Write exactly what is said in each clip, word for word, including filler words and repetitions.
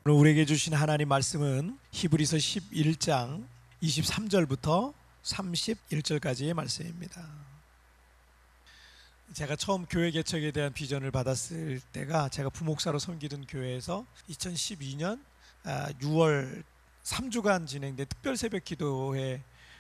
오늘 우리에게 주신 하나님 말씀은 히브리서 십일 장 이십삼 절부터 삼십일 절까지의 말씀입니다. 제가 처음 교회 개척에 대한 비전을 받았을 때가 제가 부목사로 섬기던 교회에서 이천십이 년 유월 삼 주간 진행된 특별 새벽 기도회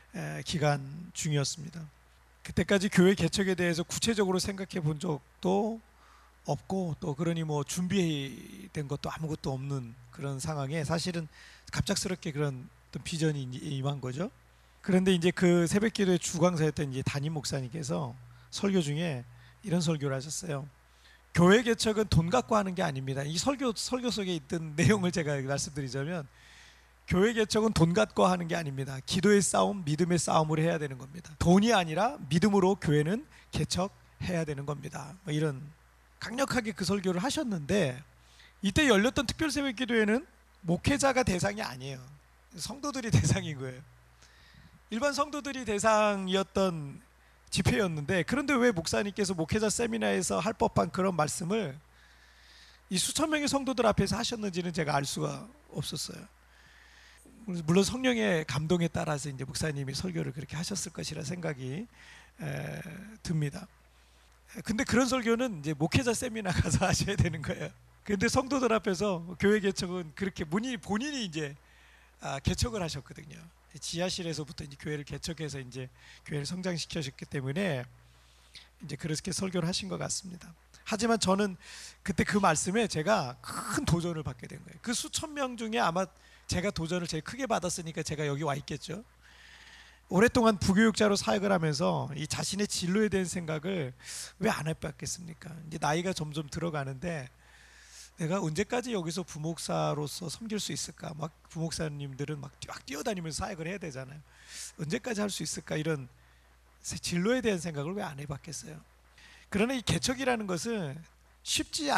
기간 중이었습니다. 그때까지 교회 개척에 대해서 구체적으로 생각해 본 적도 없고, 또 그러니 뭐 준비된 것도 아무것도 없는 그런 상황에 사실은 갑작스럽게 그런 어떤 비전이 임한 거죠. 그런데 이제 그 새벽 기도의 주강사였던 이제 담임 목사님께서 설교 중에 이런 설교를 하셨어요. 교회 개척은 돈 갖고 하는 게 아닙니다. 이 설교 설교 속에 있던 내용을 제가 말씀드리자면, 교회 개척은 돈 갖고 하는 게 아닙니다. 기도의 싸움, 믿음의 싸움을 해야 되는 겁니다. 돈이 아니라 믿음으로 교회는 개척해야 되는 겁니다. 뭐 이런 강력하게 그 설교를 하셨는데, 이때 열렸던 특별 새벽 기도회는 목회자가 대상이 아니에요. 성도들이 대상인 거예요. 일반 성도들이 대상이었던 집회였는데, 그런데 왜 목사님께서 목회자 세미나에서 할 법한 그런 말씀을 이 수천 명의 성도들 앞에서 하셨는지는 제가 알 수가 없었어요. 물론 성령의 감동에 따라서 이제 목사님이 설교를 그렇게 하셨을 것이라 생각이 에, 듭니다. 근데 그런 설교는 이제 목회자 세미나 가서 하셔야 되는 거예요. 근데 성도들 앞에서 교회 개척은 그렇게 본인이 본인이 이제 아, 개척을 하셨거든요. 지하실에서부터 이제 교회를 개척해서 이제 교회를 성장시키셨기 때문에 이제 그렇게 설교를 하신 것 같습니다. 하지만 저는 그때 그 말씀에 제가 큰 도전을 받게 된 거예요. 그 수천 명 중에 아마 제가 도전을 제일 크게 받았으니까 제가 여기 와 있겠죠. 오랫동안 부교육자로 사역을 하면서 이 자신의 진로에 대한 생각을 왜 안 해봤겠습니까? 이제 나이가 점점 들어가는데 내가 언제까지 여기서 부목사로서 섬길 수 있을까? 막 부목사님들은 막 뛰어다니면서 사역을 해야 되잖아요. 언제까지 할 수 있을까? 이런 진로에 대한 생각을 왜 안 해봤겠어요? 그러나 이 개척이라는 것은 쉽지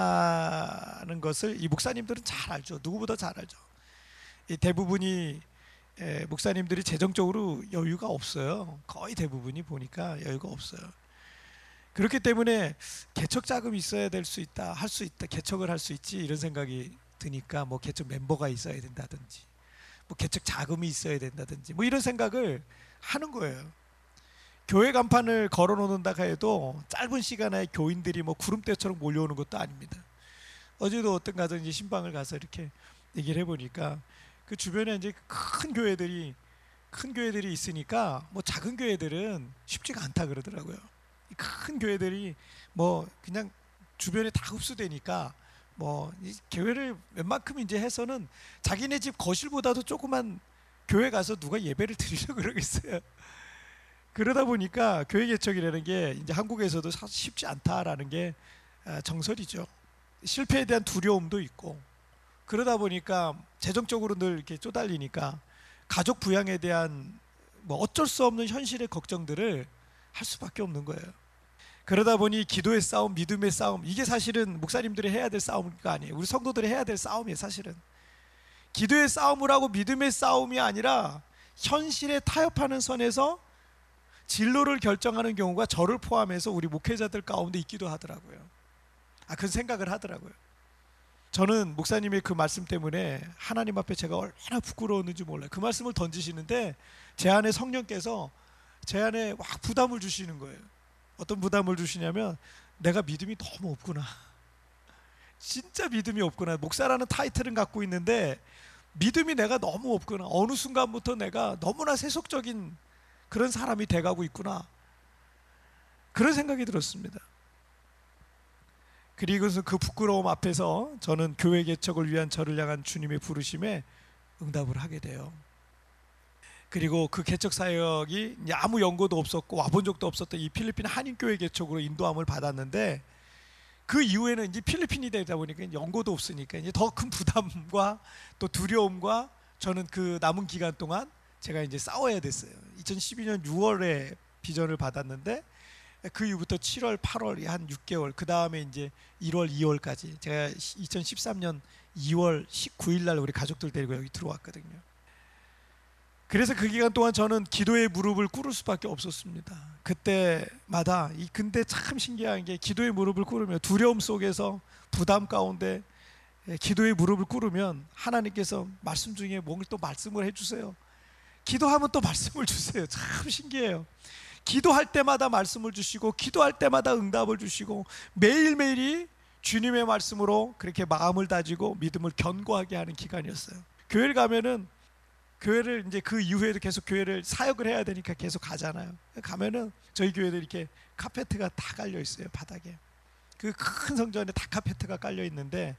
않다는 것을 이 목사님들은 잘 알죠. 누구보다 잘 알죠. 이 대부분이 에, 목사님들이 재정적으로 여유가 없어요. 거의 대부분이 보니까 여유가 없어요. 그렇기 때문에 개척 자금이 있어야 될 수 있다, 할 수 있다, 개척을 할 수 있지, 이런 생각이 드니까 뭐 개척 멤버가 있어야 된다든지, 뭐 개척 자금이 있어야 된다든지, 뭐 이런 생각을 하는 거예요. 교회 간판을 걸어놓는다 해도 짧은 시간에 교인들이 뭐 구름대처럼 몰려오는 것도 아닙니다. 어제도 어떤 가정 이제 신방을 가서 이렇게 얘기를 해보니까 그 주변에 이제 큰 교회들이 큰 교회들이 있으니까 뭐 작은 교회들은 쉽지가 않다 그러더라고요. 큰 교회들이 뭐 그냥 주변에 다 흡수되니까 뭐 이 교회를 웬만큼 이제 해서는 자기네 집 거실보다도 조그만 교회 가서 누가 예배를 드리려고 그러겠어요. 그러다 보니까 교회 개척이라는 게 이제 한국에서도 사실 쉽지 않다라는 게 정설이죠. 실패에 대한 두려움도 있고, 그러다 보니까 재정적으로 늘 이렇게 쪼달리니까 가족 부양에 대한 뭐 어쩔 수 없는 현실의 걱정들을 할 수밖에 없는 거예요. 그러다 보니 기도의 싸움, 믿음의 싸움, 이게 사실은 목사님들이 해야 될 싸움가 아니에요. 우리 성도들이 해야 될 싸움이에요. 사실은 기도의 싸움을 하고 믿음의 싸움이 아니라 현실에 타협하는 선에서 진로를 결정하는 경우가 저를 포함해서 우리 목회자들 가운데 있기도 하더라고요. 아, 그 생각을 하더라고요. 저는 목사님의 그 말씀 때문에 하나님 앞에 제가 얼마나 부끄러웠는지 몰라요. 그 말씀을 던지시는데 제 안에 성령께서 제 안에 막 부담을 주시는 거예요. 어떤 부담을 주시냐면, 내가 믿음이 너무 없구나, 진짜 믿음이 없구나. 목사라는 타이틀은 갖고 있는데 믿음이 내가 너무 없구나. 어느 순간부터 내가 너무나 세속적인 그런 사람이 돼가고 있구나, 그런 생각이 들었습니다. 그리고서 그 부끄러움 앞에서 저는 교회 개척을 위한 저를 향한 주님의 부르심에 응답을 하게 돼요. 그리고 그 개척 사역이 아무 연고도 없었고 와본 적도 없었던 이 필리핀 한인교회 개척으로 인도함을 받았는데, 그 이후에는 이제 필리핀이 되다 보니까 연고도 없으니까 이제 더 큰 부담과 또 두려움과 저는 그 남은 기간 동안 제가 이제 싸워야 됐어요. 이천십이 년 유월에 비전을 받았는데 그 이후부터 칠월, 팔월 한 육 개월, 그 다음에 이제 일월, 이월까지 제가 이천십삼 년 이월 십구일 날 우리 가족들 데리고 여기 들어왔거든요. 그래서 그 기간 동안 저는 기도의 무릎을 꿇을 수밖에 없었습니다. 그때마다 이 근데 참 신기한 게 기도의 무릎을 꿇으며 두려움 속에서 부담 가운데 기도에 무릎을 꿇으면 하나님께서 말씀 중에 뭔가 또 말씀을 해주세요. 기도하면 또 말씀을 주세요. 참 신기해요. 기도할 때마다 말씀을 주시고 기도할 때마다 응답을 주시고 매일매일이 주님의 말씀으로 그렇게 마음을 다지고 믿음을 견고하게 하는 기간이었어요. 교회를 가면은 교회를 이제 그 이후에도 계속 교회를 사역을 해야 되니까 계속 가잖아요. 가면은 저희 교회도 이렇게 카페트가 다 깔려 있어요. 바닥에 그 큰 성전에 다 카페트가 깔려 있는데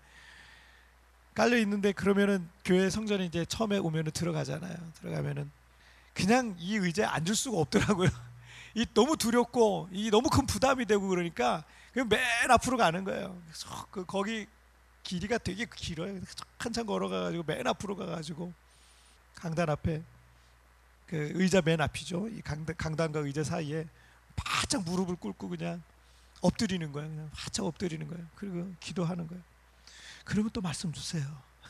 깔려 있는데 그러면은 교회 성전에 이제 처음에 오면은 들어가잖아요. 들어가면은 그냥 이 의자에 앉을 수가 없더라고요. 이 너무 두렵고 이 너무 큰 부담이 되고 그러니까 그냥 맨 앞으로 가는 거예요. 그 거기 길이가 되게 길어요. 한참 걸어가가지고 맨 앞으로 가가지고 강단 앞에 그 의자 맨 앞이죠. 이 강단, 강단과 의자 사이에 바짝 무릎을 꿇고 그냥 엎드리는 거예요. 그냥 바짝 엎드리는 거예요. 그리고 기도하는 거예요. 그러면 또 말씀 주세요.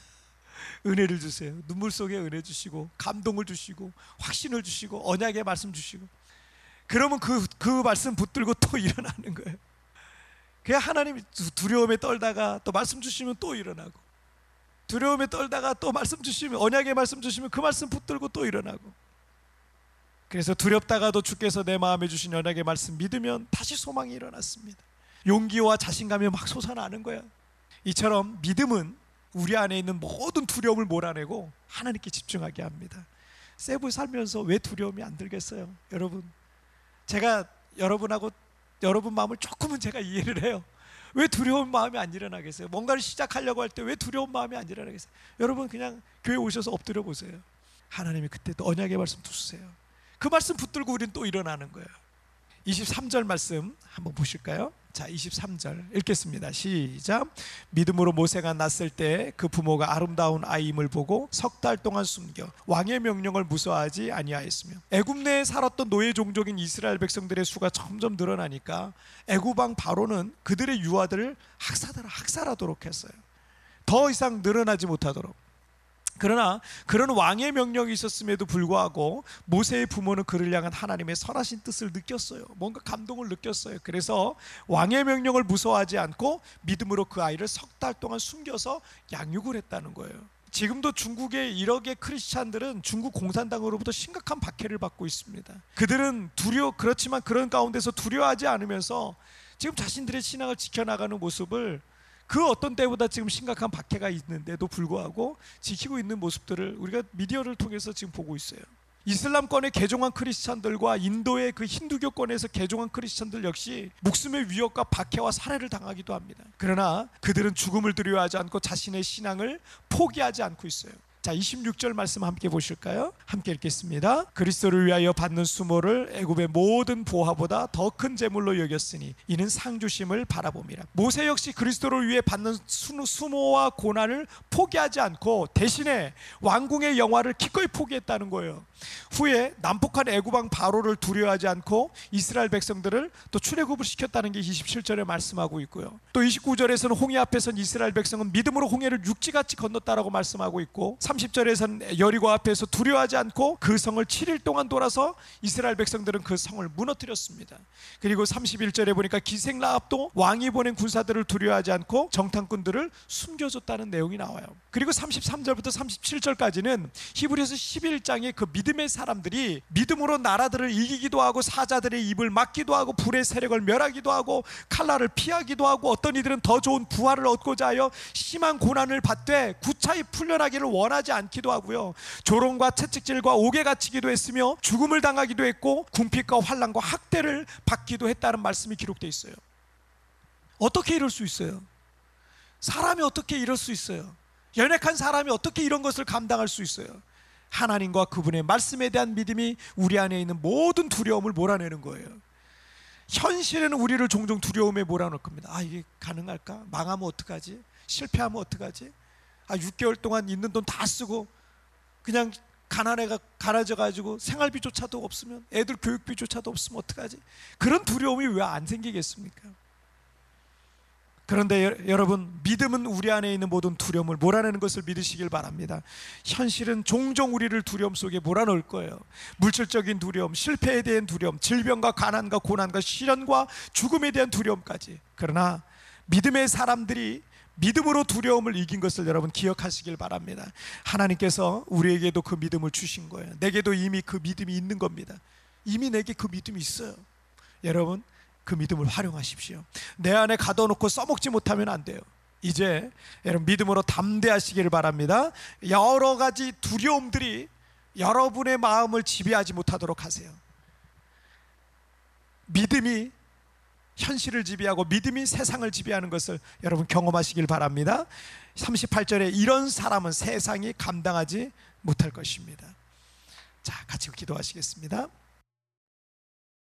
은혜를 주세요. 눈물 속에 은혜 주시고 감동을 주시고 확신을 주시고 언약의 말씀 주시고 그러면 그, 그 말씀 붙들고 또 일어나는 거예요. 그냥 하나님 두려움에 떨다가 또 말씀 주시면 또 일어나고 두려움에 떨다가 또 말씀 주시면 언약의 말씀 주시면 그 말씀 붙들고 또 일어나고 그래서 두렵다가도 주께서 내 마음에 주신 언약의 말씀 믿으면 다시 소망이 일어났습니다. 용기와 자신감이 막 솟아나는 거예요. 이처럼 믿음은 우리 안에 있는 모든 두려움을 몰아내고 하나님께 집중하게 합니다. 세부 살면서 왜 두려움이 안 들겠어요? 여러분 제가 여러분하고 여러분 마음을 조금은 제가 이해를 해요. 왜 두려운 마음이 안 일어나겠어요? 뭔가를 시작하려고 할 때 왜 두려운 마음이 안 일어나겠어요? 여러분 그냥 교회 오셔서 엎드려 보세요. 하나님이 그때 또 언약의 말씀 주세요. 그 말씀 붙들고 우리는 또 일어나는 거예요. 이십삼 절 말씀 한번 보실까요? 자, 이십삼 절 읽겠습니다. 시작. 믿음으로 모세가 낳았을 때 그 부모가 아름다운 아이임을 보고 석 달 동안 숨겨 왕의 명령을 무서워하지 아니하였으며 애굽 내에 살았던 노예 종족인 이스라엘 백성들의 수가 점점 늘어나니까 애굽 왕 바로는 그들의 유아들을 학살하도록 했어요. 더 이상 늘어나지 못하도록. 그러나 그런 왕의 명령이 있었음에도 불구하고 모세의 부모는 그를 향한 하나님의 선하신 뜻을 느꼈어요. 뭔가 감동을 느꼈어요. 그래서 왕의 명령을 무서워하지 않고 믿음으로 그 아이를 석 달 동안 숨겨서 양육을 했다는 거예요. 지금도 중국의 일억의 크리스찬들은 중국 공산당으로부터 심각한 박해를 받고 있습니다. 그들은 두려워 그렇지만 그런 가운데서 두려워하지 않으면서 지금 자신들의 신앙을 지켜나가는 모습을 그 어떤 때보다 지금 심각한 박해가 있는데도 불구하고 지키고 있는 모습들을 우리가 미디어를 통해서 지금 보고 있어요. 이슬람권의 개종한 크리스찬들과 인도의 그 힌두교권에서 개종한 크리스찬들 역시 목숨의 위협과 박해와 살해를 당하기도 합니다. 그러나 그들은 죽음을 두려워하지 않고 자신의 신앙을 포기하지 않고 있어요. 자, 이십육 절 말씀 함께 보실까요? 함께 읽겠습니다. 그리스도를 위하여 받는 수모를 애굽의 모든 보화보다 더 큰 재물로 여겼으니 이는 상주심을 바라봄이라. 모세 역시 그리스도를 위해 받는 수모와 고난을 포기하지 않고 대신에 왕궁의 영화를 기꺼이 포기했다는 거예요. 후에 남폭한 애굽 왕 바로를 두려워하지 않고 이스라엘 백성들을 또 출애굽을 시켰다는 게 이십칠 절에 말씀하고 있고요. 또 이십구 절에서는 홍해 앞에선 이스라엘 백성은 믿음으로 홍해를 육지같이 건넜다라고 말씀하고 있고 삼십 절에서는 여리고 앞에서 두려워하지 않고 그 성을 칠 일 동안 돌아서 이스라엘 백성들은 그 성을 무너뜨렸습니다. 그리고 삼십일 절에 보니까 기생 라합도 왕이 보낸 군사들을 두려워하지 않고 정탐꾼들을 숨겨줬다는 내용이 나와요. 그리고 삼십삼 절부터 삼십칠 절까지는 히브리서 십일 장의 그 믿음의 사람들이 믿음으로 나라들을 이기기도 하고 사자들의 입을 막기도 하고 불의 세력을 멸하기도 하고 칼날을 피하기도 하고 어떤 이들은 더 좋은 부활을 얻고자 하여 심한 고난을 받되 구차히 풀려나기를 원하지 않기도 하고요. 조롱과 채찍질과 옥에 갇히기도 했으며 죽음을 당하기도 했고 궁핍과 환난과 학대를 받기도 했다는 말씀이 기록되어 있어요. 어떻게 이럴 수 있어요? 사람이 어떻게 이럴 수 있어요? 연약한 사람이 어떻게 이런 것을 감당할 수 있어요? 하나님과 그분의 말씀에 대한 믿음이 우리 안에 있는 모든 두려움을 몰아내는 거예요. 현실에는 우리를 종종 두려움에 몰아넣을 겁니다. 아, 이게 가능할까? 망하면 어떡하지? 실패하면 어떡하지? 아, 육 개월 동안 있는 돈 다 쓰고 그냥 가난해가 가라져가지고 생활비조차도 없으면 애들 교육비조차도 없으면 어떡하지? 그런 두려움이 왜 안 생기겠습니까? 그런데 여, 여러분 믿음은 우리 안에 있는 모든 두려움을 몰아내는 것을 믿으시길 바랍니다. 현실은 종종 우리를 두려움 속에 몰아넣을 거예요. 물질적인 두려움, 실패에 대한 두려움, 질병과 가난과 고난과 시련과 죽음에 대한 두려움까지. 그러나 믿음의 사람들이 믿음으로 두려움을 이긴 것을 여러분 기억하시길 바랍니다. 하나님께서 우리에게도 그 믿음을 주신 거예요. 내게도 이미 그 믿음이 있는 겁니다. 이미 내게 그 믿음이 있어요. 여러분, 그 믿음을 활용하십시오. 내 안에 가둬놓고 써먹지 못하면 안 돼요. 이제 여러분 믿음으로 담대하시기를 바랍니다. 여러 가지 두려움들이 여러분의 마음을 지배하지 못하도록 하세요. 믿음이 현실을 지배하고 믿음이 세상을 지배하는 것을 여러분 경험하시길 바랍니다. 삼십팔 절에 이런 사람은 세상이 감당하지 못할 것입니다. 자, 같이 기도하시겠습니다.